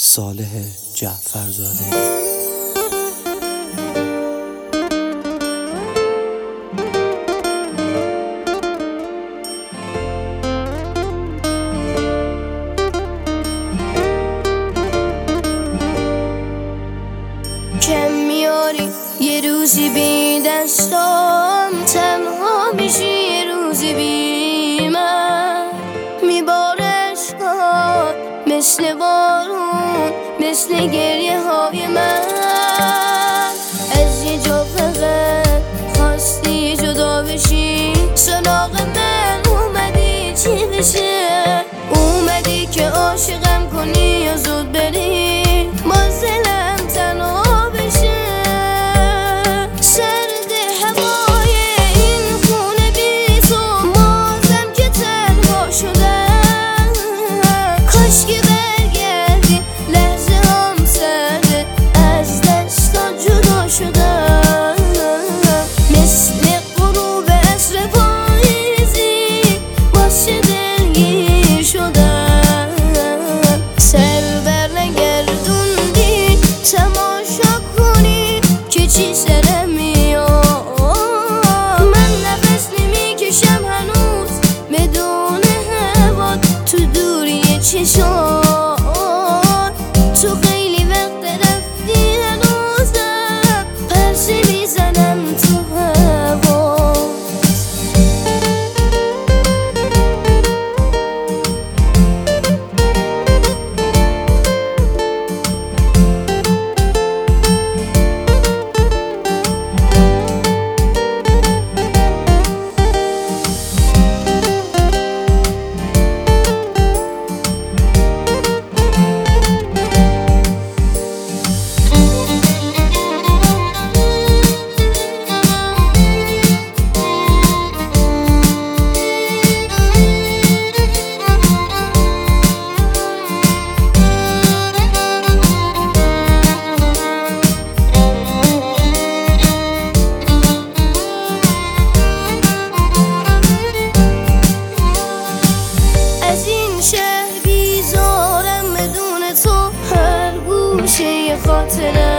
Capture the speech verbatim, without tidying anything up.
صالح جعفرزاده. کم میاری یه روزی بی دستام، تنها میشی یه روزی بی من. میباره عشقات مثل بارون، مثل گریه های من. از یه جا فقط خواستی جدا بشی، سراغ من اومدی چی بشه؟ اومدی که عاشقم کنی یا زود بری، باز دلم تنها بشه. سرد هوای این خونه بی تو، بازم که تنها شدم. کاش که برگردی، لحظه هم سرده، از دستات جدا شدم. مثل غروب عصر پاییزی واسه دلگیر شدم. سر بر نگردوندی تماشا کنی که چی سرم میاد. من نفس نمیکشم هنوز بدون هوا، تو دوری چشات. تو خیلی وقت رفتی، هنوزم پرسه میزنم تو هوا. شهر بیزارم بدون تو، هر گوشه خاطرم